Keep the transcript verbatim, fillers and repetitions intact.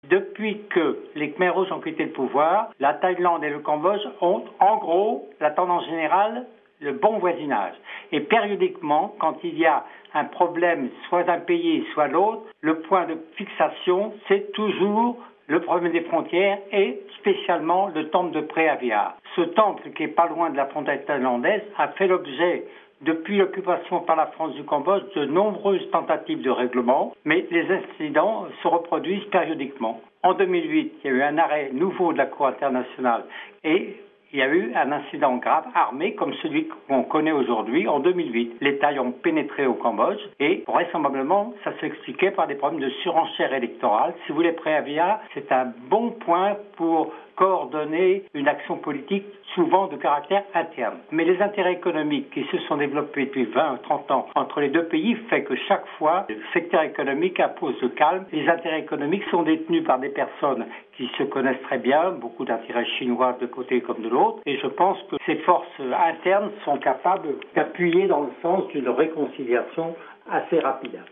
Depuis que les Khmers rouges ont quitté le pouvoir, la Thaïlande et le Cambodge ont, en gros, la tendance générale, le bon voisinage. Et périodiquement, quand il y a un problème, soit d'un pays, soit l'autre, le point de fixation, c'est toujours le problème des frontières et spécialement le temple de Preah-Vihear. Ce temple, qui est pas loin de la frontière thaïlandaise, a fait l'objet, depuis l'occupation par la France du Cambodge, de nombreuses tentatives de règlement, mais les incidents se reproduisent périodiquement. En deux mille huit, il y a eu un arrêt nouveau de la Cour internationale et il y a eu un incident grave armé comme celui qu'on connaît aujourd'hui en deux mille huit. Les Thaïs ont pénétré au Cambodge et vraisemblablement ça s'expliquait par des problèmes de surenchère électorale. Si vous voulez, Preah-Vihear, c'est un bon point pour coordonner une action politique souvent de caractère interne. Mais les intérêts économiques qui se sont développés depuis vingt ou trente ans entre les deux pays fait que chaque fois, le secteur économique impose le calme. Les intérêts économiques sont détenus par des personnes qui se connaissent très bien, beaucoup d'intérêts chinois de côté comme de l'autre. Et je pense que ces forces internes sont capables d'appuyer dans le sens d'une réconciliation assez rapide.